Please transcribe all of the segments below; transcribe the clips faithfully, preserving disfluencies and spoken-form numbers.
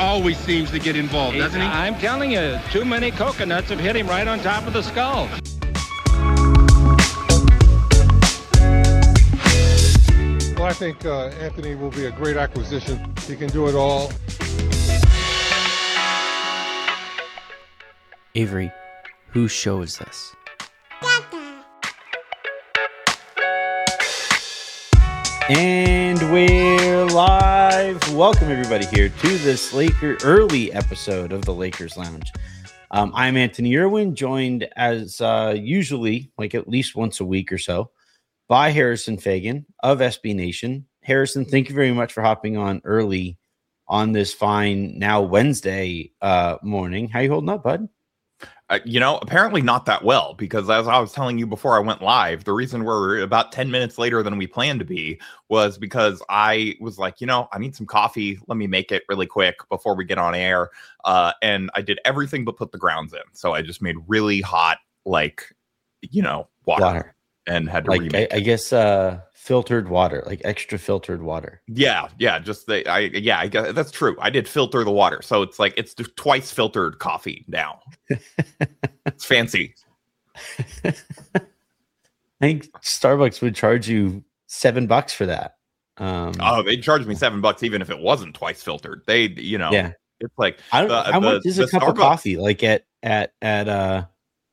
always seems to get involved, He- doesn't he? I'm telling you, too many coconuts have hit him right on top of the skull. Well, I think uh, Anthony will be a great acquisition. He can do it all. Avery, whose show is this? And we're live. Welcome everybody here to this Laker early episode of the Lakers Lounge. Um, I'm Anthony Irwin, joined as uh, usually, like at least once a week or so, by Harrison Fagan of S B Nation. Harrison, thank you very much for hopping on early on this fine now Wednesday uh, morning. How you holding up, bud? Uh, you know, apparently not that well, because as I was telling you before I went live, the reason we're about ten minutes later than we planned to be was because I was like, you know, I need some coffee. Let me make it really quick before we get on air. Uh, and I did everything but put the grounds in. So I just made really hot, like, you know, water, Water. and had to Like, remake I, I it. guess uh, filtered water, like extra filtered water. Yeah, yeah, just the, I, yeah, I guess that's true. I did filter the water. So it's like, it's just twice filtered coffee now. It's fancy. I think Starbucks would charge you seven bucks for that. Um, Oh, they charged me seven bucks even if it wasn't twice filtered. They, you know, yeah. it's like I don't. the- how the- much is the a cup of Starbucks- coffee? Like at at at uh,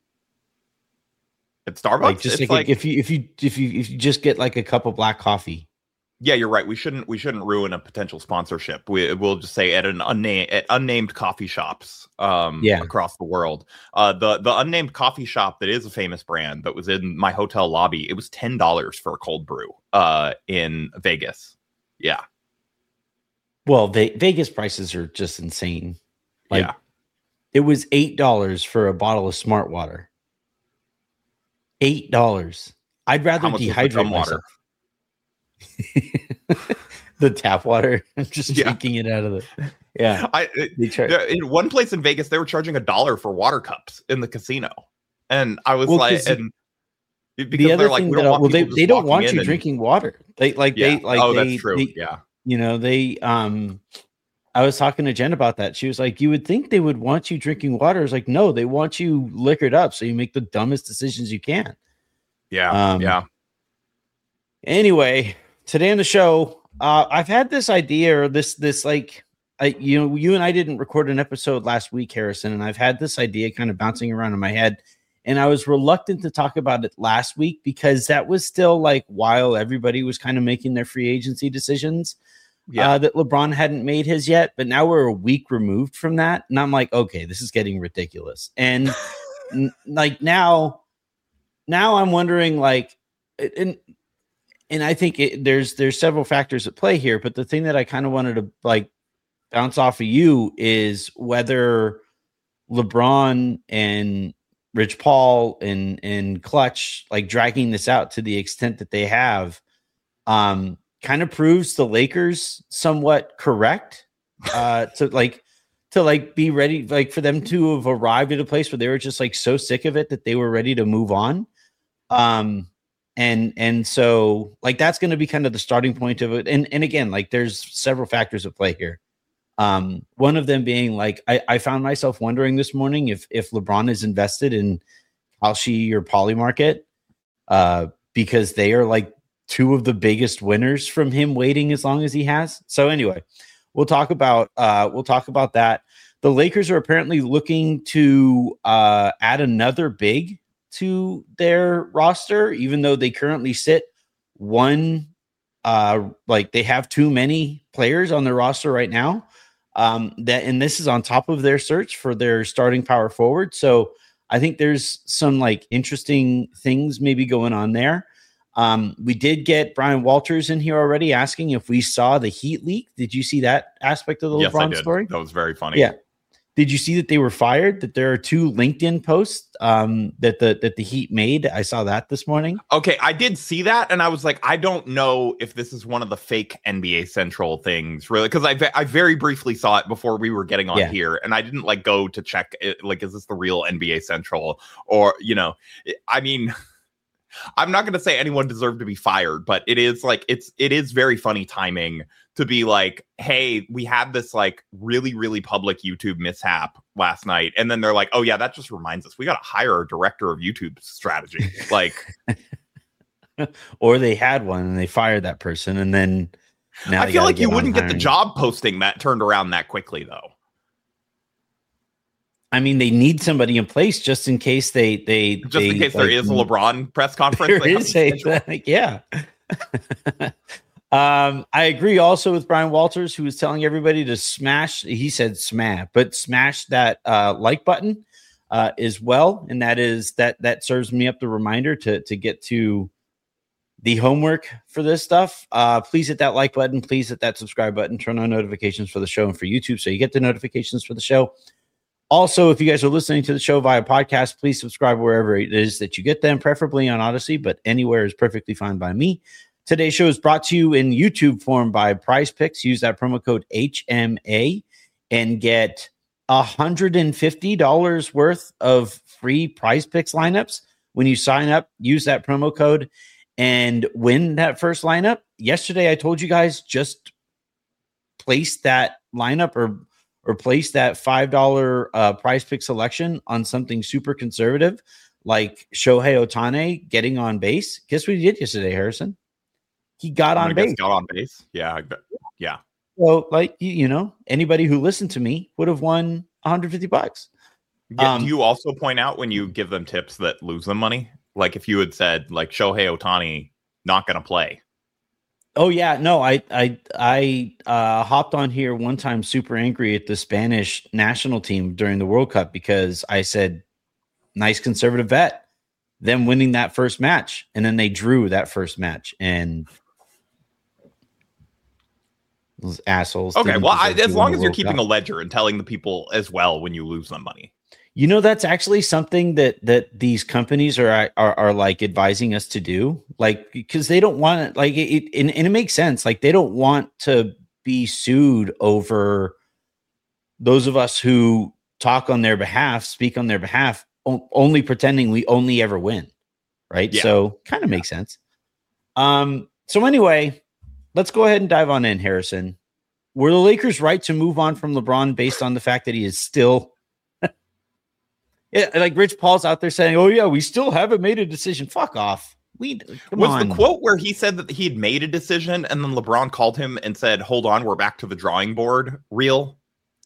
at Starbucks. like just it's like, like, if you if you if you if you just get like a cup of black coffee. yeah, you're right. We shouldn't we shouldn't ruin a potential sponsorship. We we'll just say at an unnamed at unnamed coffee shops um Yeah. across the world. Uh, the the unnamed coffee shop that is a famous brand that was in my hotel lobby. It was ten dollars for a cold brew. Uh, in Vegas. Yeah, Well, they, Vegas prices are just insane. Like, yeah. it was eight dollars for a bottle of Smart Water. Eight dollars. I'd rather How much was the dehydrate gum myself. water? The tap water. I'm just Yeah. drinking it out of the. Yeah. I it- They char- there- in one place in Vegas, they were charging a dollar for water cups in the casino, and I was Well, like, 'cause and because the other they're like, thing we that don't want well, they, people just they don't walking want in you and- drinking water. They like Yeah. they like oh, they, that's true. they- yeah. you know, they um I was talking to Jen about that. She was like, you would think they would want you drinking water. I was like, no, they want you liquored up so you make the dumbest decisions you can. Yeah. Um, yeah. Anyway, today on the show, uh, I've had this idea or this this like I you know, you and I didn't record an episode last week, Harrison, and I've had this idea kind of bouncing around in my head. And I was reluctant to talk about it last week because that was still like while everybody was kind of making their free agency decisions. Yeah. Uh, that LeBron hadn't made his yet, but now we're a week removed from that, and I'm like, okay, this is getting ridiculous. And n- like now, now I'm wondering, like, and and I think it, there's there's several factors at play here, but the thing that I kind of wanted to like bounce off of you is whether LeBron and Rich Paul and and Clutch like dragging this out to the extent that they have, um. kind of proves the Lakers somewhat correct uh to like to like be ready, like for them to have arrived at a place where they were just like so sick of it that they were ready to move on. Um and and so like that's going to be kind of the starting point of it. And and again, like there's several factors at play here. Um one of them being like I, I found myself wondering this morning if if LeBron is invested in Kalshi or Polymarket uh because they are like two of the biggest winners from him waiting as long as he has. So anyway, we'll talk about uh, we'll talk about that. The Lakers are apparently looking to uh, add another big to their roster, even though they currently sit one uh, like they have too many players on their roster right now. Um, that and this is on top of their search for their starting power forward. So I think there's some like interesting things maybe going on there. Um, we did get Brian Walters in here already asking if we saw the Heat leak. Did you see that aspect of the Yes, I LeBron did. story? That was very funny. Yeah. Did you see that they were fired? That there are two LinkedIn posts um, that the that the Heat made? I saw that this morning. Okay, I did see that, and I was like, I don't know if this is one of the fake N B A Central things, really, because I ve- I very briefly saw it before we were getting on Yeah. here, and I didn't like go to check it, like, is this the real N B A Central, or you know, I mean. I'm not going to say anyone deserved to be fired, but it is like it's it is very funny timing to be like, hey, we had this like really, really public YouTube mishap last night. And then they're like, oh, yeah, that just reminds us we got to hire a director of YouTube strategy. Like, or they had one and they fired that person. And then now I feel like you wouldn't get the job posting that turned around that quickly, though. I mean, they need somebody in place just in case they they just they, in case like, there is a LeBron press conference. There is a, like, yeah. um, I agree also with Brian Walters, who was telling everybody to smash. He said smash, but smash that uh, like button uh, as well, and that is that that serves me up the reminder to to get to the homework for this stuff. Uh, please hit that like button. Please hit that subscribe button. Turn on notifications for the show and for YouTube so you get the notifications for the show. Also, if you guys are listening to the show via podcast, please subscribe wherever it is that you get them, preferably on Odyssey, but anywhere is perfectly fine by me. Today's show is brought to you in YouTube form by Prize Picks. Use that promo code H M A and get one hundred fifty dollars worth of free Prize Picks lineups. When you sign up, use that promo code and win that first lineup. Yesterday, I told you guys just place that lineup or or place that five dollars uh, Prize Pick selection on something super conservative like Shohei Ohtani getting on base. Guess what he did yesterday, Harrison? He got on base. Got on base. Yeah. Yeah. So, like, you, you know, anybody who listened to me would have won one hundred fifty bucks. Yeah, um, do you also point out when you give them tips that lose them money? Like if you had said, like, Shohei Ohtani not going to play. Oh yeah, no, I I I uh, hopped on here one time super angry at the Spanish national team during the World Cup because I said, nice conservative bet, them winning that first match, and then they drew that first match, and those assholes. Okay, well, I, as long as you're keeping Cup. a ledger and telling the people as well when you lose them money. You know, that's actually something that that these companies are are, are like advising us to do, like because they don't want it, like it, and, and it makes sense. Like they don't want to be sued over those of us who talk on their behalf, speak on their behalf, o- only pretending we only ever win, right? Yeah. So kind of makes sense. Um. So anyway, let's go ahead and dive on in, Harrison. Were the Lakers right to move on from LeBron based on the fact that he is still? Yeah, like Rich Paul's out there saying, "Oh yeah, we still haven't made a decision." Fuck off. We come was on. the quote where he said that he had made a decision, and then LeBron called him and said, "Hold on, we're back to the drawing board." Real?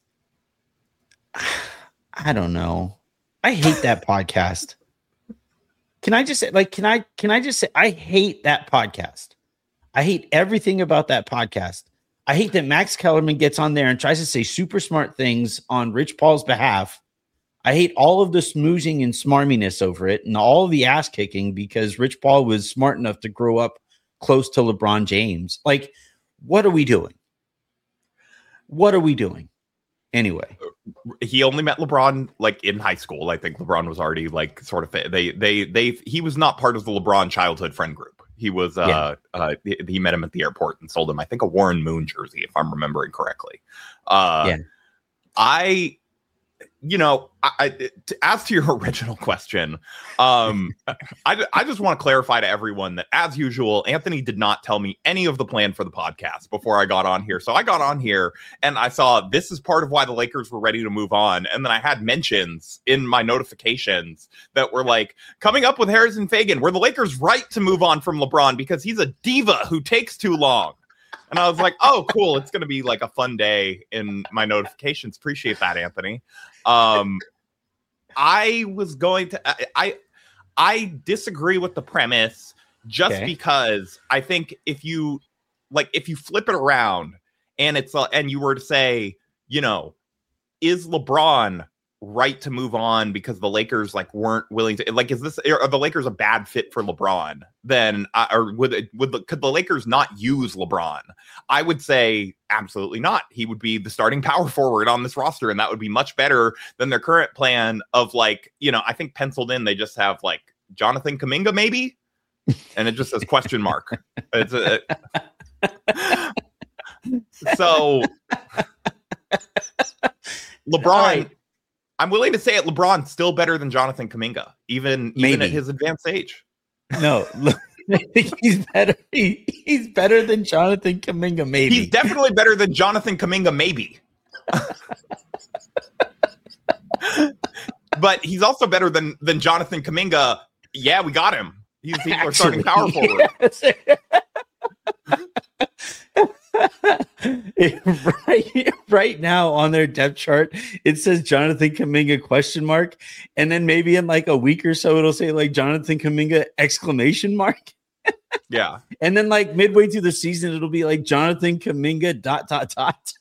I don't know. I hate that podcast. Can I just say, like, can I can I just say, I hate that podcast. I hate everything about that podcast. I hate that Max Kellerman gets on there and tries to say super smart things on Rich Paul's behalf. I hate all of the smoozing and smarminess over it and all of the ass kicking because Rich Paul was smart enough to grow up close to LeBron James. Like, what are we doing? What are we doing? Anyway, he only met LeBron like in high school. I think LeBron was already like sort of they they they he was not part of the LeBron childhood friend group. He was uh, yeah. uh he, he met him at the airport and sold him, I think, a Warren Moon jersey, if I'm remembering correctly. Uh, yeah, I. You know, I, I, to, as to your original question, um, I, I just want to clarify to everyone that, as usual, Anthony did not tell me any of the plan for the podcast before I got on here. So I got on here and I saw this is part of why the Lakers were ready to move on. And then I had mentions in my notifications that were like, coming up with Harrison Fagan, were the Lakers right to move on from LeBron because he's a diva who takes too long? And I was like, oh, cool. It's going to be like a fun day in my notifications. Appreciate that, Anthony. Um, I was going to, I, I, I disagree with the premise just okay. because I think if you like, if you flip it around and it's, uh, and you were to say, you know, is LeBron right to move on because the Lakers like weren't willing to, like, is this, are the Lakers a bad fit for LeBron? Then, uh, or would it, would the, could the Lakers not use LeBron? I would say absolutely not. He would be the starting power forward on this roster, and that would be much better than their current plan of like, you know, I think penciled in they just have like Jonathan Kuminga maybe, and it just says question mark. It's a, so LeBron. Right. I'm willing to say it. LeBron's still better than Jonathan Kuminga, even even Maybe. at his advanced age. No, I think he's better. He, he's better than Jonathan Kuminga, maybe. He's definitely better than Jonathan Kuminga, maybe. But he's also better than than Jonathan Kuminga. Yeah, we got him. He's people are starting power forward. Yes. right, right now on their depth chart, it says Jonathan Kuminga question mark, and then maybe in like a week or so, it'll say like Jonathan Kuminga exclamation mark. Yeah, and then like midway through the season, it'll be like Jonathan Kuminga dot dot dot.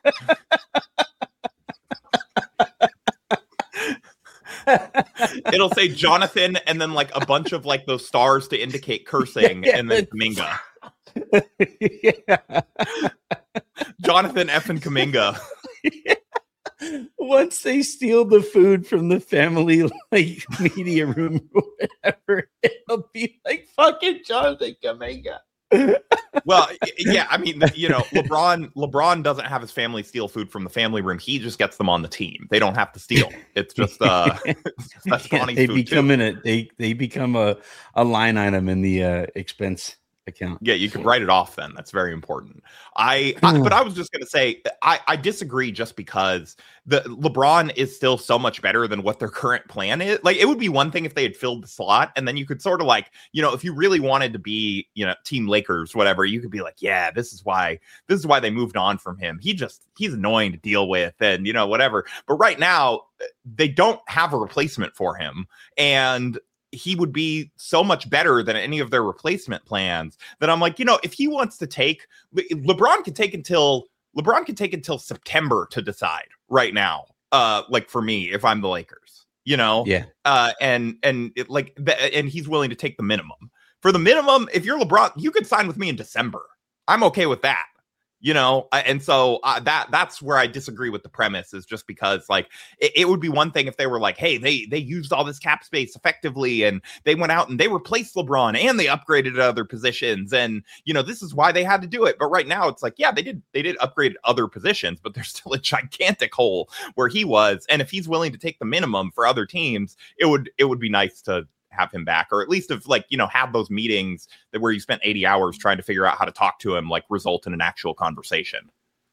It'll say Jonathan and then like a bunch of like those stars to indicate cursing, yeah, and then Kuminga. Yeah. Jonathan F and Kuminga. Yeah. Once they steal the food from the family like media room or whatever, it'll be like fucking Jonathan Kuminga. Well, yeah, I mean, you know, LeBron LeBron doesn't have his family steal food from the family room. He just gets them on the team. They don't have to steal. It's just uh that's yeah, they become too. in a they they become a, a line item in the uh, expense account. Yeah, you could write it off then. That's very important. I, I but I was just going to say I, I disagree just because the LeBron is still so much better than what their current plan is. Like, it would be one thing if they had filled the slot and then you could sort of like, you know, if you really wanted to be, you know, Team Lakers, whatever, you could be like, yeah, this is why this is why they moved on from him. He just he's annoying to deal with and, you know, whatever. But right now they don't have a replacement for him. And he would be so much better than any of their replacement plans that I'm like, you know, if he wants to take Le- LeBron can take until LeBron can take until September to decide right now. Uh, like for me, if I'm the Lakers, you know, yeah. Uh, and, and it, like, the, and he's willing to take the minimum for the minimum. If you're LeBron, you could sign with me in December. I'm okay with that. You know, and so uh, that that's where I disagree with the premise is just because like it, it would be one thing if they were like, hey, they they used all this cap space effectively and they went out and they replaced LeBron and they upgraded at other positions. And, you know, this is why they had to do it. But right now it's like, yeah, they did. They did upgrade other positions, but there's still a gigantic hole where he was. And if he's willing to take the minimum for other teams, it would it would be nice to have him back, or at least if like, you know, have those meetings that where you spent eighty hours trying to figure out how to talk to him, like result in an actual conversation.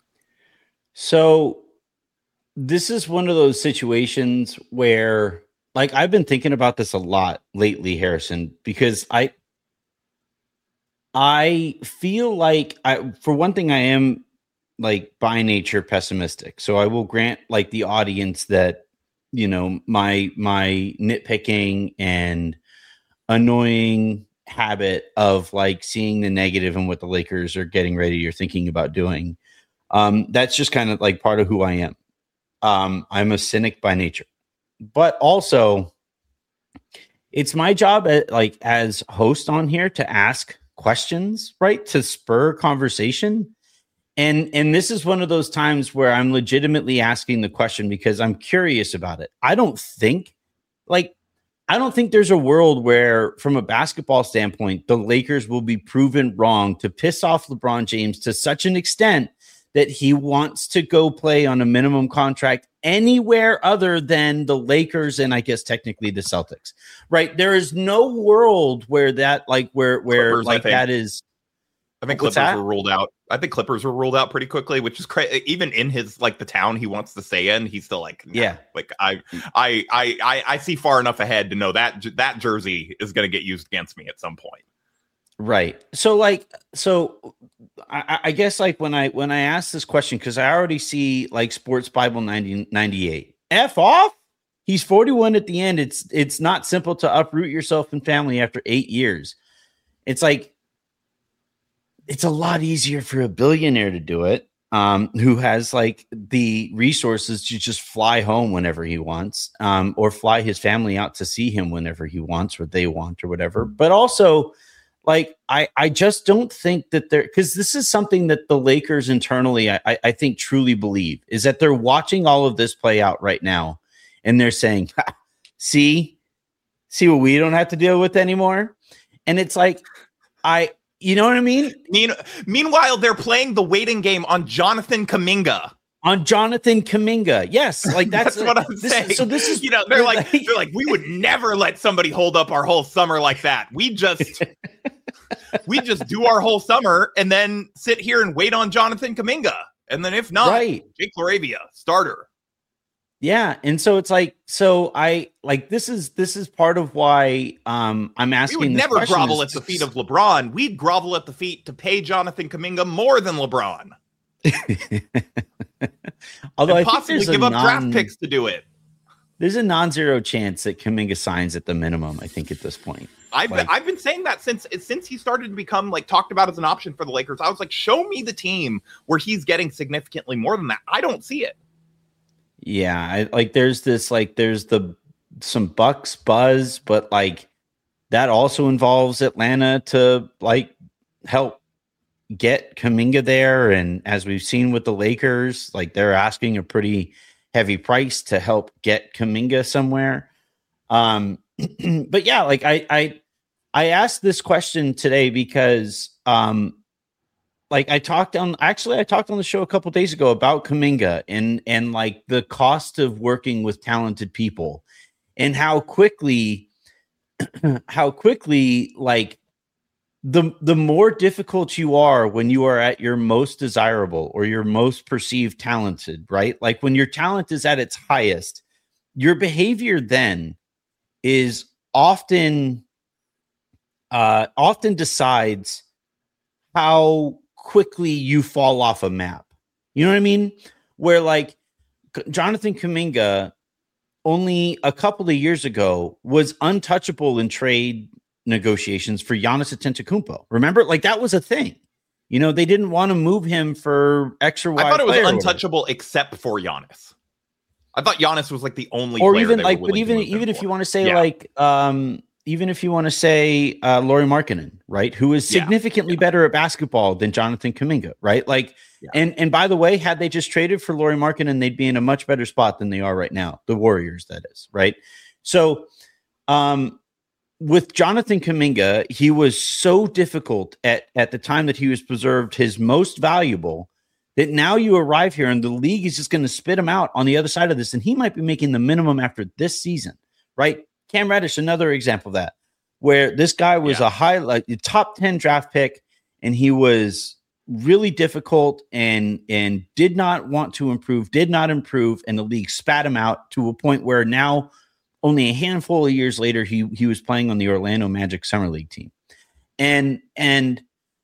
So this is one of those situations where like, I've been thinking about this a lot lately, Harrison, because I, I feel like I, for one thing, I am like by nature pessimistic. So I will grant like the audience that, you know, my my nitpicking and annoying habit of like seeing the negative in what the Lakers are getting ready or thinking about doing. Um, that's just kind of like part of who I am. Um, I'm a cynic by nature, but also it's my job at, like as host on here to ask questions, right? To spur conversation. And and this is one of those times where I'm legitimately asking the question because I'm curious about it. I don't think like I don't think there's a world where, from a basketball standpoint, the Lakers will be proven wrong to piss off LeBron James to such an extent that he wants to go play on a minimum contract anywhere other than the Lakers and I guess technically the Celtics. Right? There is no world where that like where where Clippers, like that is. I think Clippers were ruled out. I think Clippers were ruled out pretty quickly, which is crazy. Even in his like the town he wants to stay in, he's still like, nah. yeah. Like I, I, I, I, I see far enough ahead to know that that jersey is going to get used against me at some point. Right. So like, so I, I guess like when I when I ask this question, because I already see like Sports Bible ninety ninety-eight. F off. He's forty-one at the end. It's it's not simple to uproot yourself and family after eight years. It's like. It's a lot easier for a billionaire to do it, um, who has like the resources to just fly home whenever he wants, um, or fly his family out to see him whenever he wants or they want or whatever. But also, like, I, I just don't think that they're, because this is something that the Lakers internally, I, I think truly believe, is that they're watching all of this play out right now. And they're saying, see, see what we don't have to deal with anymore. And it's like, I, You know what I mean? mean? Meanwhile, they're playing the waiting game on Jonathan Kuminga. on Jonathan Kuminga. Yes, like that's, that's what I'm this, saying. So this is, you know, they're like, like, they're like, we would never let somebody hold up our whole summer like that. We just, we just do our whole summer and then sit here and wait on Jonathan Kuminga. And then if not, right. Jake LaRavia, starter. Yeah, and so it's like, so I like this is this is part of why um I'm asking. We would this never grovel is, at the feet of LeBron. We'd grovel at the feet to pay Jonathan Kuminga more than LeBron. Although and I possibly think give a up non, draft picks to do it. There's a non-zero chance that Kuminga signs at the minimum. I think at this point, I've like, been, I've been saying that since since he started to become like talked about as an option for the Lakers. I was like, show me the team where he's getting significantly more than that. I don't see it. Yeah, I, like there's this like there's the some Bucks buzz, but like that also involves Atlanta to like help get Kuminga there, and as we've seen with the Lakers, like they're asking a pretty heavy price to help get Kuminga somewhere. Um, but yeah, like I I I asked this question today because um, like I talked on actually I talked on the show a couple days ago about Kuminga and and like the cost of working with talented people and how quickly how quickly like the the more difficult you are when you are at your most desirable or your most perceived talented, right? Like when your talent is at its highest, your behavior then is often uh often decides how quickly you fall off a map. You know what I mean? Where like Jonathan Kuminga only a couple of years ago was untouchable in trade negotiations for Giannis Antetokounmpo. Remember, like that was a thing. You know, they didn't want to move him for extra wide. I thought it was player untouchable except for Giannis. I thought Giannis was like the only, or player even they like, were but even to move even him if for. you want to say Yeah. like, um, even if you want to say uh, Lauri Markkanen, right, who is Yeah. significantly Yeah. better at basketball than Jonathan Kuminga, right? Like, Yeah. and and by the way, had they just traded for Lauri Markkanen, they'd be in a much better spot than they are right now. The Warriors, that is, right? So, um. With Jonathan Kuminga, he was so difficult at, at the time that he was preserved his most valuable that now you arrive here and the league is just going to spit him out on the other side of this. And he might be making the minimum after this season, right? Cam Reddish, another example of that, where this guy was Yeah. a high, like the top ten draft pick, and he was really difficult and, and did not want to improve, did not improve. And the league spat him out to a point where now only a handful of years later, he he was playing on the Orlando Magic Summer League team. And and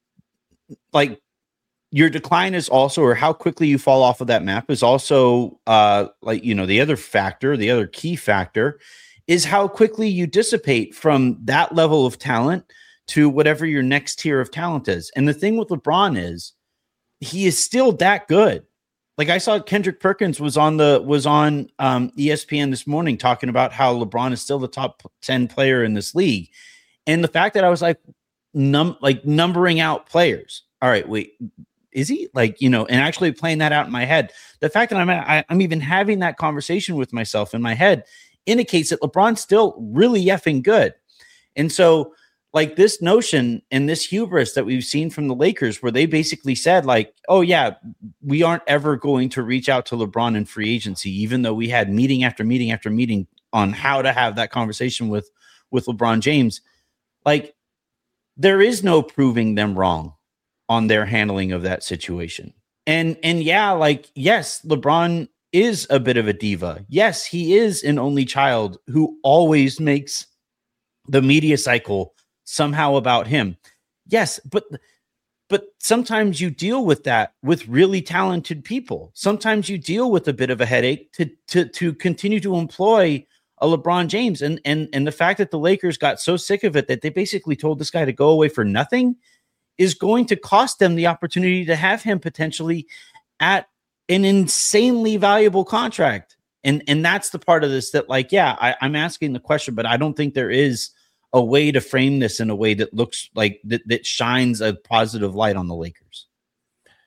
like your decline is also, or how quickly you fall off of that map is also uh like, you know, the other factor, the other key factor is how quickly you dissipate from that level of talent to whatever your next tier of talent is. And the thing with LeBron is he is still that good. Like I saw Kendrick Perkins was on the was on um, E S P N this morning talking about how LeBron is still the top ten player in this league, and the fact that I was like, num like numbering out players. All right, wait, is he like you know? And actually playing that out in my head, the fact that I'm I, I'm even having that conversation with myself in my head indicates that LeBron's still really effing good, and so. Like this notion and this hubris that we've seen from the Lakers, where they basically said like, oh yeah, we aren't ever going to reach out to LeBron in free agency, even though we had meeting after meeting after meeting on how to have that conversation with, with LeBron James. Like there is no proving them wrong on their handling of that situation. And, and yeah, like, yes, LeBron is a bit of a diva. Yes, he is an only child who always makes the media cycle somehow about him. Yes, but but sometimes you deal with that with really talented people. Sometimes you deal with a bit of a headache to to to continue to employ a LeBron James. And and and the fact that the Lakers got so sick of it that they basically told this guy to go away for nothing is going to cost them the opportunity to have him potentially at an insanely valuable contract. And and that's the part of this that like, yeah, I, I'm asking the question, but I don't think there is a way to frame this in a way that looks like that, that shines a positive light on the Lakers.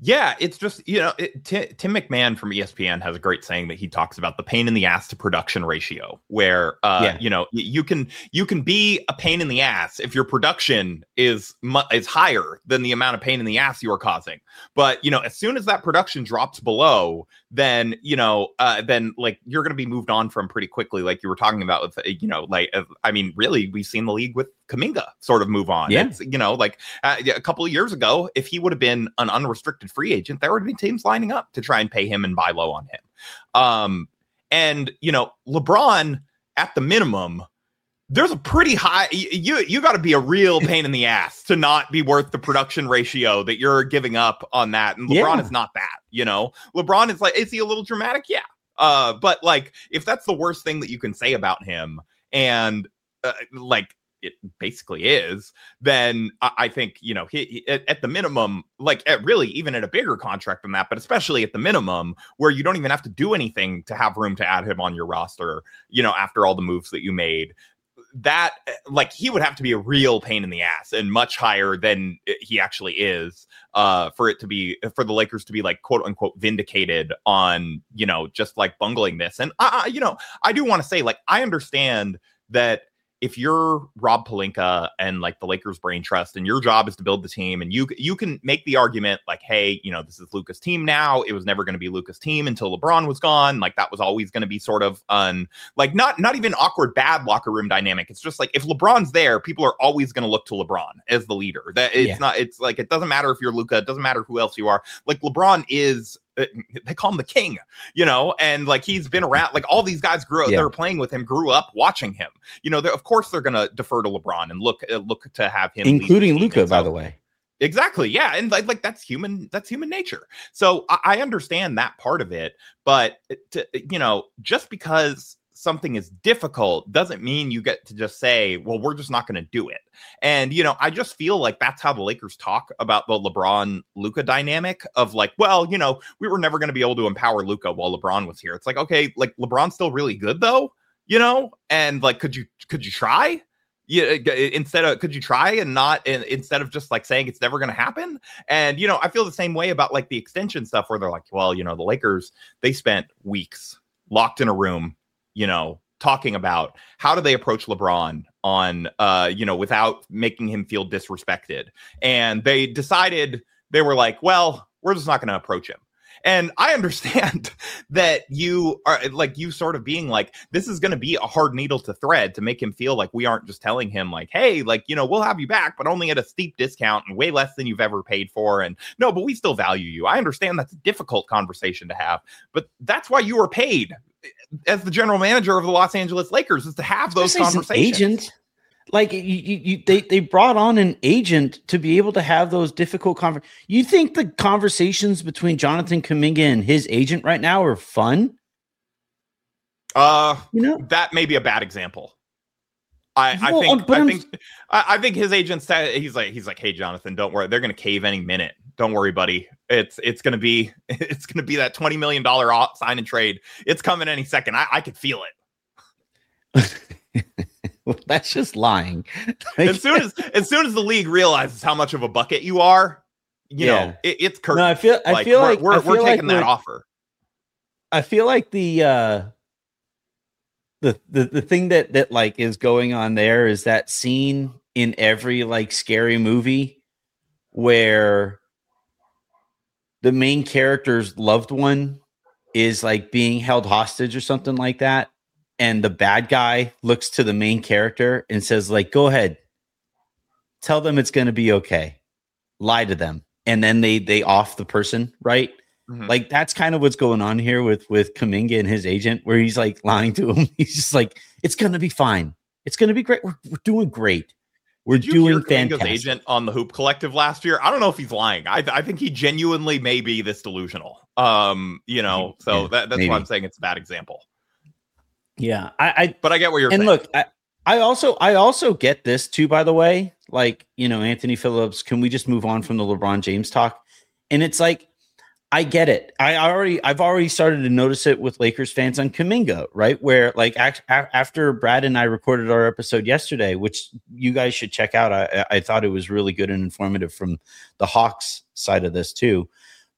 Yeah, it's just, you know, it, T- Tim McMahon from E S P N has a great saying that he talks about the pain in the ass to production ratio, where, uh, yeah. you know, you can you can be a pain in the ass if your production is mu- is higher than the amount of pain in the ass you are causing. But, you know, as soon as that production drops below, then, you know, uh, then like you're going to be moved on from pretty quickly, like you were talking about with, you know, like, uh, I mean, really, we've seen the league with Kuminga sort of move on. Yeah. It's, you know, like uh, a couple of years ago, if he would have been an unrestricted free agent, there would be teams lining up to try and pay him and buy low on him. Um, and, you know, LeBron at the minimum, there's a pretty high, you, you got to be a real pain in the ass to not be worth the production ratio that you're giving up on that. And LeBron yeah. is not that, you know, LeBron is like, is he a little dramatic? Yeah. Uh, but like, if that's the worst thing that you can say about him, and uh, like, it basically is, then I, I think, you know, he, he at, at the minimum, like at really even at a bigger contract than that, but especially at the minimum where you don't even have to do anything to have room to add him on your roster, you know, after all the moves that you made, that like he would have to be a real pain in the ass and much higher than he actually is uh, for it to be, for the Lakers to be like, quote unquote, vindicated on, you know, just like bungling this. And I, you know, I do want to say, like, I understand that if you're Rob Pelinka and like the Lakers brain trust and your job is to build the team, and you you can make the argument like, hey, you know, this is Luka's team now. It was never going to be Luka's team until LeBron was gone. Like that was always going to be sort of un like not not even awkward bad locker room dynamic. It's just like if LeBron's there, people are always going to look to LeBron as the leader. That it's yeah. not. It's like it doesn't matter if you're Luka. It doesn't matter who else you are. Like LeBron is. They call him the king, you know, and like he's been around, like all these guys grew up, yeah. they were playing with him, grew up watching him, you know, of course they're going to defer to LeBron and look, uh, look to have him, including Luka, by the way. Exactly. Yeah. And like, like that's human, that's human nature. So I, I understand that part of it, but to, you know, just because something is difficult doesn't mean you get to just say, well, we're just not going to do it. And, you know, I just feel like that's how the Lakers talk about the LeBron Luka dynamic of like, well, you know, we were never going to be able to empower Luka while LeBron was here. It's like, okay, like LeBron's still really good though, you know, and like, could you, could you try? Yeah, instead of could you try and not and instead of just like saying it's never going to happen. And, you know, I feel the same way about like the extension stuff where they're like, well, you know, the Lakers, they spent weeks locked in a room, you know, talking about how do they approach LeBron on, uh, you know, without making him feel disrespected. And they decided they were like, well, we're just not going to approach him. And I understand that you are like you sort of being like, this is going to be a hard needle to thread to make him feel like we aren't just telling him like, hey, like, you know, we'll have you back, but only at a steep discount and way less than you've ever paid for. And no, but we still value you. I understand that's a difficult conversation to have, but that's why you were paid as the general manager of the Los Angeles Lakers, is to have those conversations. Agent. Like you, you, you, they, they brought on an agent to be able to have those difficult conversations. You think the conversations between Jonathan Kuminga and his agent right now are fun? Uh, you know, that may be a bad example. I, well, I think, I I'm, think, I, I think his agent said, he's like, he's like, hey, Jonathan, don't worry. They're going to cave any minute. Don't worry, buddy. It's, it's going to be, it's going to be that twenty million dollars sign and trade. It's coming any second. I, I could feel it. Well, that's just lying. as soon as, as soon as the league realizes how much of a bucket you are, you yeah. know, it, it's curtain. No, I feel, I like, feel we're, like we're, I feel we're like taking that we're, offer. I feel like the, uh, the, the, the thing that, that like is going on there is that scene in every like scary movie where the main character's loved one is like being held hostage or something like that. And the bad guy looks to the main character and says, like, go ahead, tell them it's going to be okay. Lie to them. And then they, they off the person. Right. Mm-hmm. Like, that's kind of what's going on here with, with Kuminga and his agent, where he's like lying to him. He's just like, it's going to be fine. It's going to be great. We're, we're doing great. We're Did you doing hear fantastic. Kuminga's agent on the Hoop Collective last year? I don't know if he's lying. I, I think he genuinely may be this delusional. Um, you know, so yeah, that, that's maybe. why I'm saying it's a bad example. Yeah, I, I but I get what you're and saying. look, I, I also I also get this too, by the way. Like, you know, Anthony Phillips, can we just move on from the LeBron James talk? And it's like, I get it. I already I've already started to notice it with Lakers fans on Kuminga, right? Where like act, after Brad and I recorded our episode yesterday, which you guys should check out. I, I thought it was really good and informative from the Hawks side of this too.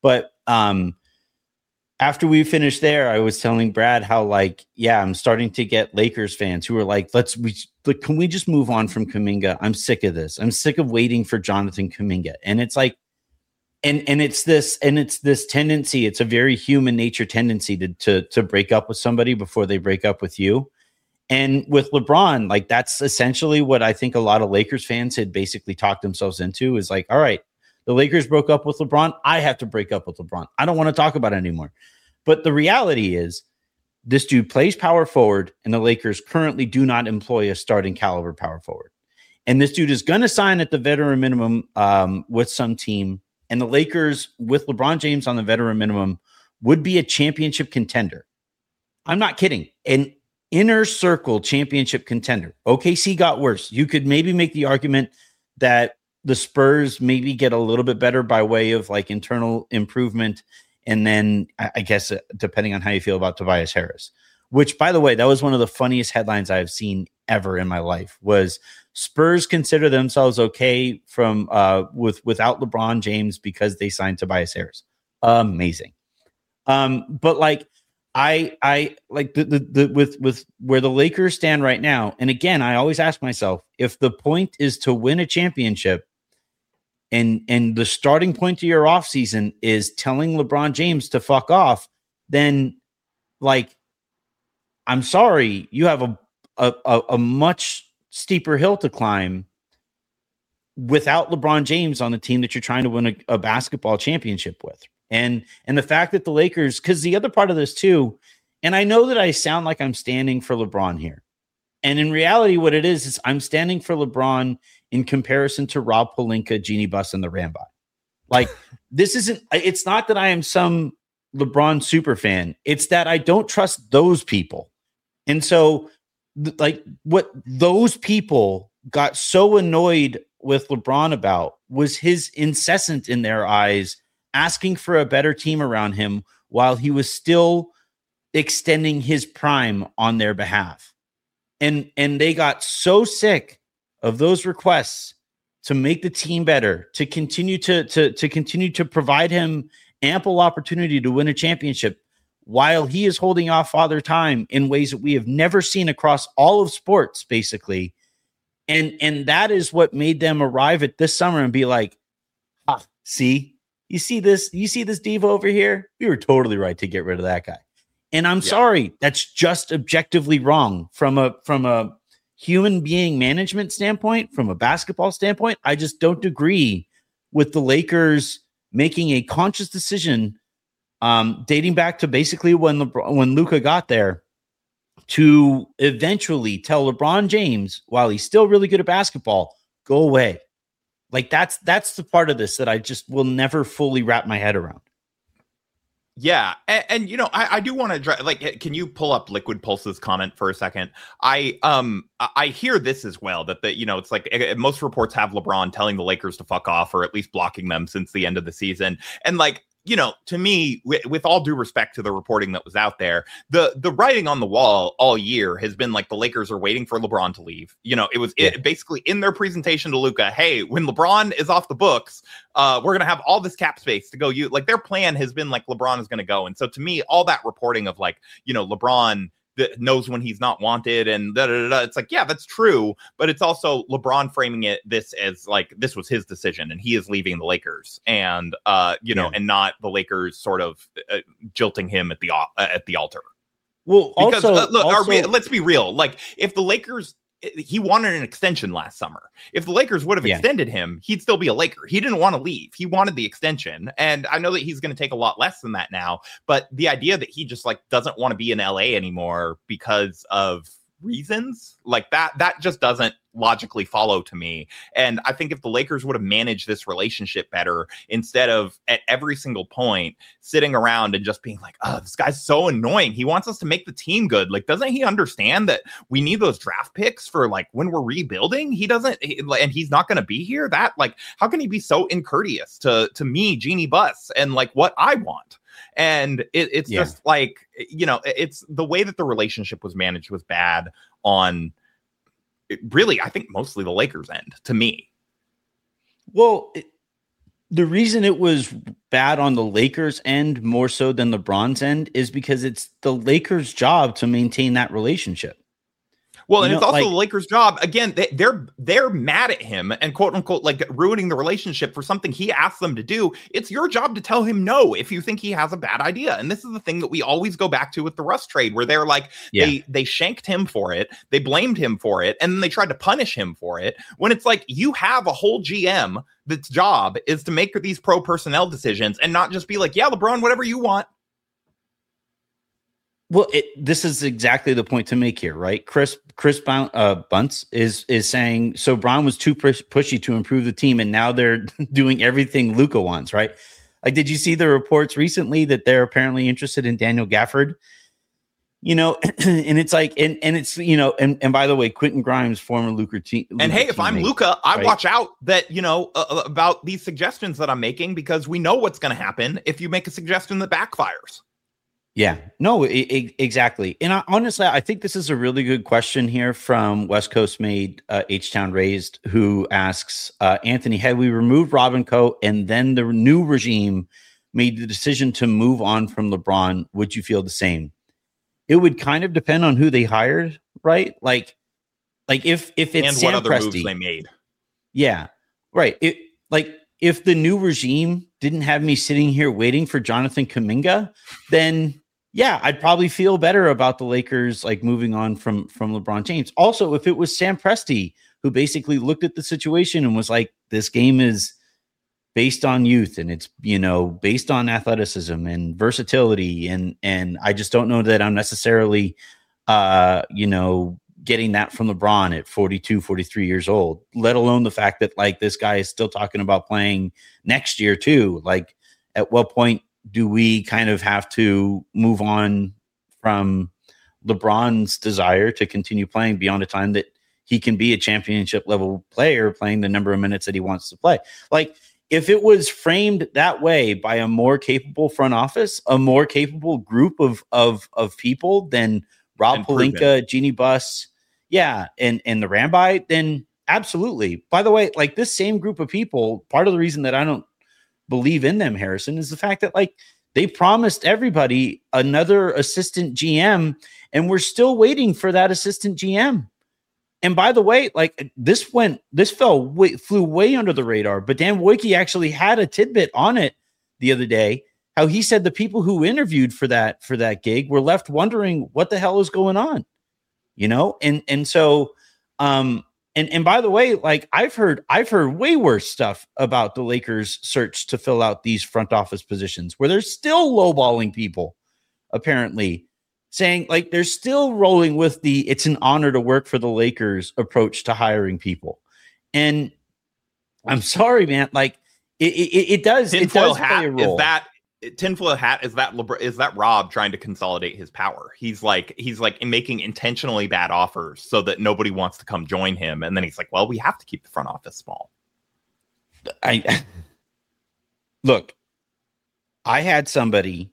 But um, after we finished there, I was telling Brad how, like, yeah, I'm starting to get Lakers fans who are like, let's, we, like, can we just move on from Kuminga? I'm sick of this. I'm sick of waiting for Jonathan Kuminga. And it's like, and, and it's this, and it's this tendency. It's a very human nature tendency to, to, to break up with somebody before they break up with you. And with LeBron, like, that's essentially what I think a lot of Lakers fans had basically talked themselves into, is like, all right, the Lakers broke up with LeBron. I have to break up with LeBron. I don't want to talk about it anymore. But the reality is, this dude plays power forward, and the Lakers currently do not employ a starting caliber power forward. And this dude is going to sign at the veteran minimum um, with some team. And the Lakers, with LeBron James on the veteran minimum, would be a championship contender. I'm not kidding. An inner circle championship contender. O K C got worse. You could maybe make the argument that the Spurs maybe get a little bit better by way of like internal improvement. And then I, I guess uh, depending on how you feel about Tobias Harris, which, by the way, that was one of the funniest headlines I've seen ever in my life, was Spurs consider themselves okay from uh, with without LeBron James because they signed Tobias Harris. Amazing. Um, but like, I, I like the, the, the, with, with where the Lakers stand right now. And again, I always ask myself, if the point is to win a championship, and, and the starting point to your offseason is telling LeBron James to fuck off, then, like, I'm sorry, you have a, a, a much steeper hill to climb without LeBron James on the team that you're trying to win a, a basketball championship with. And and the fact that the Lakers, because the other part of this too, and I know that I sound like I'm standing for LeBron here. And in reality, what it is, is I'm standing for LeBron in comparison to Rob Pelinka, Jeannie Buss, and the Rambot. Like, this isn't, it's not that I am some LeBron super fan. It's that I don't trust those people. And so, th- like, what those people got so annoyed with LeBron about was his incessant, in their eyes, asking for a better team around him while he was still extending his prime on their behalf. And, and they got so sick of those requests to make the team better, to continue to, to, to continue to provide him ample opportunity to win a championship while he is holding off Father Time in ways that we have never seen across all of sports, basically. And, and that is what made them arrive at this summer and be like, ah, see, you see this, you see this diva over here? We were totally right to get rid of that guy. And I'm yeah. sorry, that's just objectively wrong from a, from a human being management standpoint, from a basketball standpoint. I just don't agree with the Lakers making a conscious decision, um, dating back to basically when LeBron, when Luka got there, to eventually tell LeBron James, while he's still really good at basketball, go away. Like, that's that's the part of this that I just will never fully wrap my head around. Yeah, and, and you know, I, I do want to address, like, can you pull up Liquid Pulse's comment for a second? I um I hear this as well, that the you know, it's like uh, most reports have LeBron telling the Lakers to fuck off, or at least blocking them since the end of the season, and like, you know, to me, w- with all due respect to the reporting that was out there, the the writing on the wall all year has been like the Lakers are waiting for LeBron to leave. You know, it was yeah. it, basically in their presentation to Luka, hey, when LeBron is off the books, uh, we're going to have all this cap space to go. You like, their plan has been like LeBron is going to go. And so to me, all that reporting of like, you know, LeBron that knows when he's not wanted and da, da, da, da. It's like, yeah, that's true. But it's also LeBron framing it this as like, this was his decision and he is leaving the Lakers, and, uh, you know, yeah. and not the Lakers sort of uh, jilting him at the, uh, at the altar. Well, because also, uh, look, also, are, let's be real. Like, if the Lakers, he wanted an extension last summer. If the Lakers would have yeah. extended him, he'd still be a Laker. He didn't want to leave. He wanted the extension. And I know that he's going to take a lot less than that now. But the idea that he just like doesn't want to be in L A anymore because of reasons like that, that just doesn't logically follow to me. And I think if the Lakers would have managed this relationship better, instead of at every single point sitting around and just being like, oh, this guy's so annoying, he wants us to make the team good. Like, doesn't he understand that we need those draft picks for like when we're rebuilding? He doesn't, he, and he's not going to be here. That like, how can he be so incourteous to to me, Jeannie Buss, and like what I want? And it, it's yeah. just like, you know, it's the way that the relationship was managed was bad on really, I think mostly the Lakers end, to me. Well, it, the reason it was bad on the Lakers end more so than LeBron's end is because it's the Lakers' job to maintain that relationship. Well, You and know, it's also like- the Lakers' job. Again, they, they're they're mad at him and quote unquote like ruining the relationship for something he asked them to do. It's your job to tell him no if you think he has a bad idea. And this is the thing that we always go back to with the Russ trade, where they're like Yeah. they they shanked him for it, they blamed him for it, and then they tried to punish him for it. When it's like you have a whole G M that's job is to make these pro personnel decisions and not just be like, yeah, LeBron, whatever you want. Well, it, this is exactly the point to make here, right? Chris Chris Bun- uh, Bunce is is saying so. Bron was too push- pushy to improve the team, and now they're doing everything Luka wants, right? Like, did you see the reports recently that they're apparently interested in Daniel Gafford? You know, and it's like, and and it's you know, and and by the way, Quentin Grimes, former Luka team, And hey, if I'm Luka, I right? watch out that you know uh, about these suggestions that I'm making, because we know what's going to happen if you make a suggestion that backfires. Yeah, no, I- I- exactly. And I, honestly, I think this is a really good question here from West Coast Made uh, H Town Raised, who asks uh, Anthony, had we removed Rob and Co. and then the new regime made the decision to move on from LeBron, would you feel the same? It would kind of depend on who they hired, right? Like, like if if it's And Sam what other Presti, moves they made. yeah, right. It like if the new regime didn't have me sitting here waiting for Jonathan Kuminga, then yeah, I'd probably feel better about the Lakers like moving on from from LeBron James. Also, if it was Sam Presti who basically looked at the situation and was like, this game is based on youth and it's, you know, based on athleticism and versatility, and and I just don't know that I'm necessarily uh, you know, getting that from LeBron at forty-two, forty-three years old, let alone the fact that like this guy is still talking about playing next year too. Like, at what point do we kind of have to move on from LeBron's desire to continue playing beyond a time that he can be a championship level player playing the number of minutes that he wants to play? Like, if it was framed that way by a more capable front office, a more capable group of of of people than Rob And proven. Pelinka, Jeannie Buss, yeah, and and the Rambi, then absolutely. By the way, like this same group of people, part of the reason that I don't believe in them, Harrison, is the fact that like they promised everybody another assistant G M, and we're still waiting for that assistant G M. And by the way, like this went, this fell, way, flew way under the radar. But Dan Wojcicki actually had a tidbit on it the other day. How he said the people who interviewed for that for that gig were left wondering what the hell is going on, you know. And and so, um, and and by the way, like I've heard, I've heard way worse stuff about the Lakers' search to fill out these front office positions, where they're still lowballing people, apparently. Saying like they're still rolling with the "it's an honor to work for the Lakers" approach to hiring people, and I'm sorry, man. Like it, it, it does. Tinfoil it does hat play a role. is that tinfoil hat is that LeBron, is that Rob trying to consolidate his power? He's like he's like making intentionally bad offers so that nobody wants to come join him, and then he's like, "Well, we have to keep the front office small." I look. I had somebody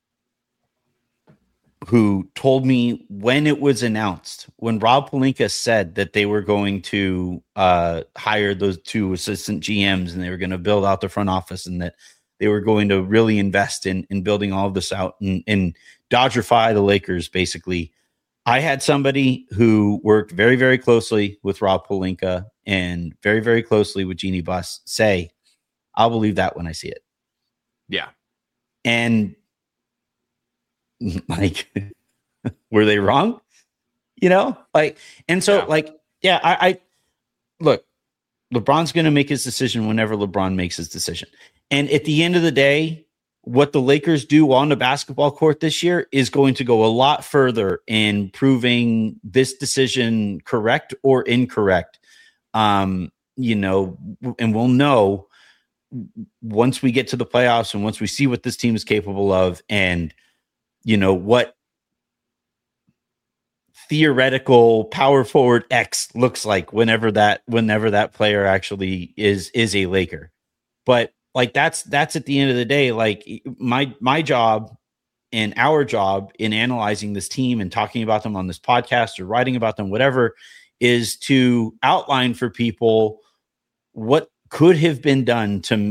who told me when it was announced, when Rob Pelinka said that they were going to uh, hire those two assistant G Ms and they were going to build out the front office and that they were going to really invest in, in building all of this out and, and Dodgerify the Lakers, basically. I had somebody who worked very, very closely with Rob Pelinka and very, very closely with Jeannie Buss say, I'll believe that when I see it. Yeah. And like, were they wrong? You know, like, and so Yeah. like, yeah, I, I look, LeBron's going to make his decision whenever LeBron makes his decision. And at the end of the day, what the Lakers do on the basketball court this year is going to go a lot further in proving this decision correct or incorrect. Um, you know, and we'll know once we get to the playoffs and once we see what this team is capable of, and you know what theoretical power forward X looks like whenever that whenever that player actually is is a Laker. But like that's that's at the end of the day, like my my job and our job in analyzing this team and talking about them on this podcast or writing about them, whatever, is to outline for people what could have been done to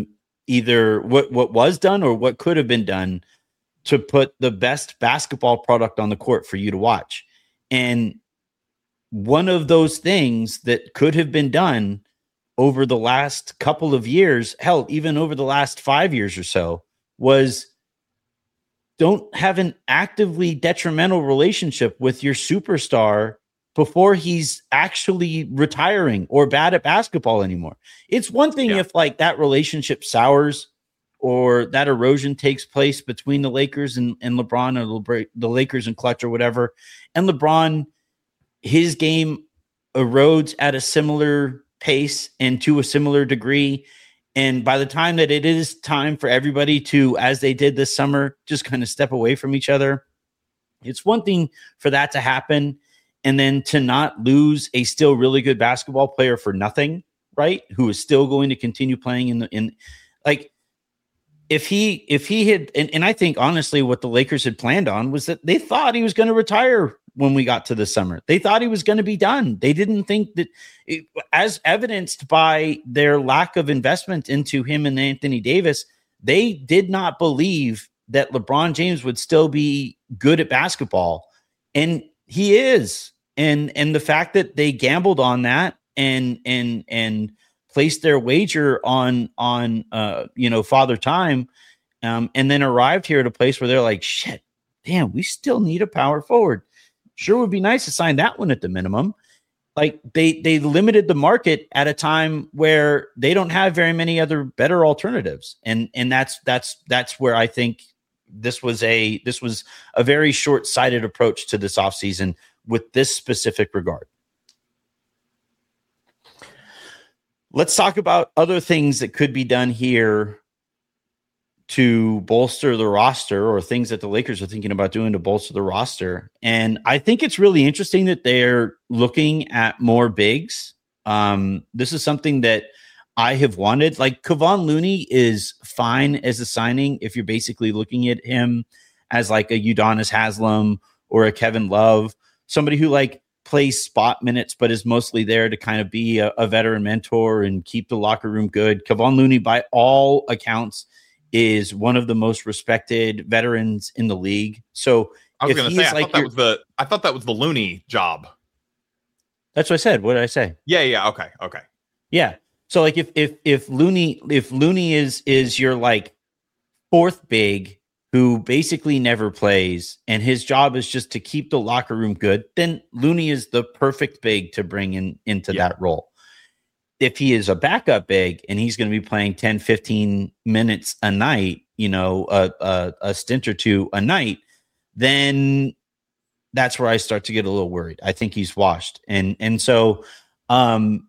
either what, what was done or what could have been done to put the best basketball product on the court for you to watch. And one of those things that could have been done over the last couple of years, hell, even over the last five years or so, was don't have an actively detrimental relationship with your superstar before he's actually retiring or bad at basketball anymore. It's one thing yeah. if like that relationship sours or that erosion takes place between the Lakers and, and LeBron, or LeBron, the Lakers and Clutch or whatever, and LeBron, his game erodes at a similar pace and to a similar degree. And by the time that it is time for everybody to, as they did this summer, just kind of step away from each other, it's one thing for that to happen. And then to not lose a still really good basketball player for nothing, right? Who is still going to continue playing in the, in like, if he, if he had, and, and I think honestly, what the Lakers had planned on was that they thought he was going to retire when we got to the summer. They thought he was going to be done. They didn't think that, it, as evidenced by their lack of investment into him and Anthony Davis, they did not believe that LeBron James would still be good at basketball. And he is. And, and the fact that they gambled on that and, and, and placed their wager on, on, uh, you know, Father Time, um, and then arrived here at a place where they're like, shit, damn, we still need a power forward. Sure would be nice to sign that one at the minimum. Like they, they limited the market at a time where they don't have very many other better alternatives. And, and that's, that's, that's where I think this was a, this was a very short-sighted approach to this offseason with this specific regard. Let's talk about other things that could be done here to bolster the roster, or things that the Lakers are thinking about doing to bolster the roster. And I think it's really interesting that they're looking at more bigs. Um, this is something that I have wanted. Like Kevon Looney is fine as a signing if you're basically looking at him as like a Udonis Haslem or a Kevin Love, somebody who like plays spot minutes, but is mostly there to kind of be a, a veteran mentor and keep the locker room good. Kevon Looney, by all accounts, is one of the most respected veterans in the league. So I was going to say, I, like thought that was the, I thought that was the Looney job. That's what I said. What did I say? Yeah. Yeah. Okay. Okay. Yeah. So like if, if, if Looney, if Looney is, is your like fourth big who basically never plays and his job is just to keep the locker room good, then Looney is the perfect big to bring in into yeah. that role. If he is a backup big and he's going to be playing ten, fifteen minutes a night, you know, a, a, a stint or two a night, then that's where I start to get a little worried. I think he's washed. And, and so um,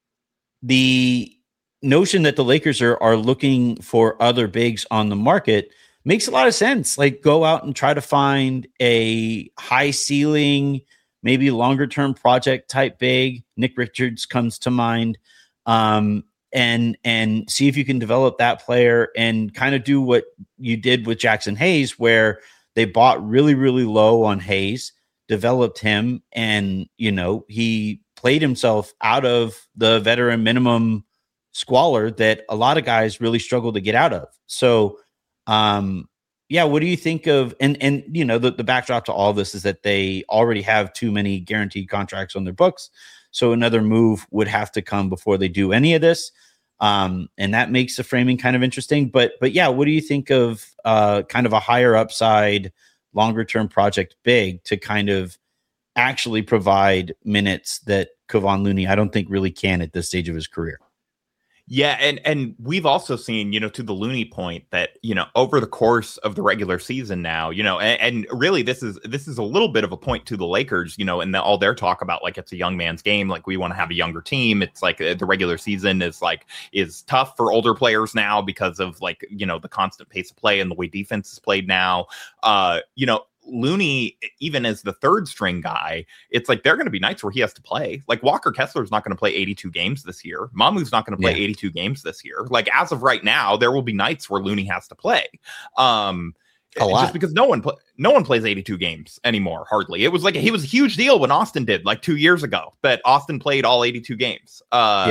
the notion that the Lakers are, are looking for other bigs on the market makes a lot of sense. Like go out and try to find a high ceiling, maybe longer term project type big. Nick Richards comes to mind. Um, and, and see if you can develop that player and kind of do what you did with Jackson Hayes, where they bought really, really low on Hayes, developed him, and, you know, he played himself out of the veteran minimum squalor that a lot of guys really struggle to get out of. So, um, yeah, what do you think of, and, and, you know, the, the backdrop to all of this is that they already have too many guaranteed contracts on their books. So another move would have to come before they do any of this. Um, and that makes the framing kind of interesting, but, but yeah, what do you think of, uh, kind of a higher upside, longer term project big to kind of actually provide minutes that Kevon Looney, I don't think really can at this stage of his career? Yeah, and and we've also seen, you know, to the Looney point that, you know, over the course of the regular season now, you know, and, and really this is this is a little bit of a point to the Lakers, you know, and the, all their talk about like it's a young man's game, like we want to have a younger team. It's like uh, the regular season is like is tough for older players now because of like, you know, the constant pace of play and the way defense is played now. Uh, you know, Looney, even as the third string guy, it's like there are going to be nights where he has to play. Like Walker Kessler's not going to play eighty-two games this year. Mamu's not going to play yeah. eighty-two games this year. Like as of right now, there will be nights where Looney has to play. Um, a lot. Just because no one pl- no one plays eighty-two games anymore. Hardly. It was like he was a huge deal when Austin did like two years ago that Austin played all eighty-two games. Uh, yeah.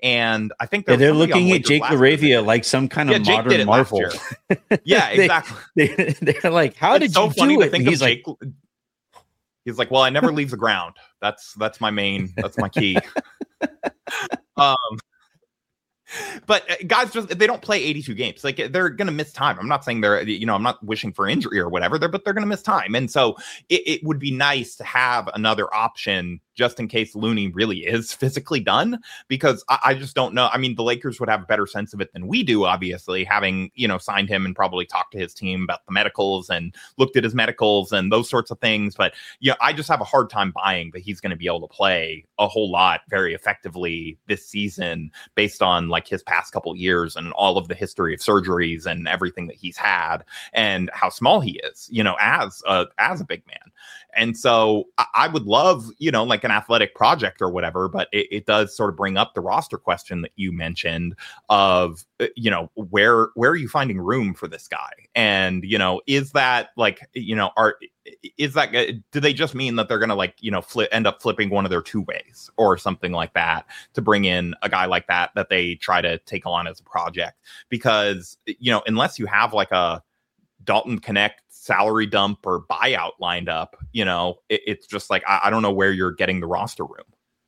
And I think yeah, they're somebody on looking at Lakers Jake last year LaRavia that- like some kind Yeah, of Jake did modern it last Marvel. year. Yeah, They- exactly. They, they're like, how It's did so you funny do to it? think And of he's like, Jake. He's like, well, I never leave the ground. That's that's my main. That's my key. um, but uh, guys, just they don't play eighty-two games. Like they're gonna miss time. I'm not saying they're, you know, I'm not wishing for injury or whatever. They're but they're gonna miss time, and so it, it would be nice to have another option just in case Looney really is physically done, because I, I just don't know. I mean, the Lakers would have a better sense of it than we do, obviously, having, you know, signed him and probably talked to his team about the medicals and looked at his medicals and those sorts of things. But yeah, I just have a hard time buying that he's going to be able to play a whole lot very effectively this season based on like his past couple years and all of the history of surgeries and everything that he's had and how small he is, you know, as a, as a big man. And so I, I would love, you know, like an athletic project or whatever, but it, it does sort of bring up the roster question that you mentioned of, you know, where, where are you finding room for this guy? And, you know, is that like, you know, are, is that, do they just mean that they're going to like, you know, flip, end up flipping one of their two ways or something like that to bring in a guy like that, that they try to take on as a project? Because, you know, unless you have like a Dalton Connect salary dump or buyout lined up, you know, it, it's just like, I, I don't know where you're getting the roster room.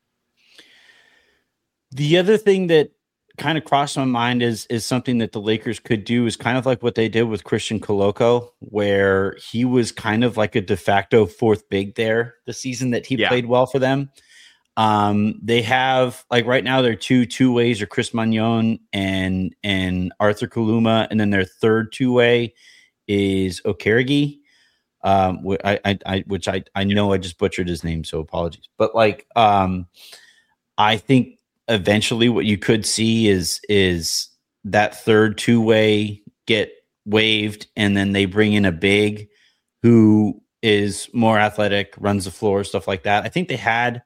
The other thing that kind of crossed my mind is is something that the Lakers could do is kind of like what they did with Christian Koloko, where he was kind of like a de facto fourth big there the season that he Yeah. played well for them. Um, they have like right now their two two ways are Chris Magnon and and Arthur Kaluma, and then their third two way is Okereke, um, wh- I, I, I, which I, I know I just butchered his name, so apologies. But like, um, I think eventually what you could see is is that third two way get waived, and then they bring in a big who is more athletic, runs the floor, stuff like that. I think they had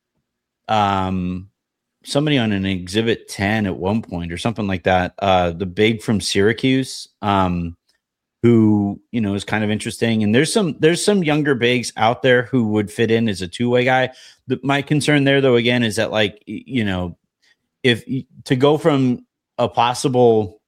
um somebody on an exhibit ten at one point or something like that. Uh, the big from Syracuse. Um, who, you know, is kind of interesting. And there's some there's some younger bigs out there who would fit in as a two-way guy. The, my concern there, though, again, is that, like, you know, if to go from a possible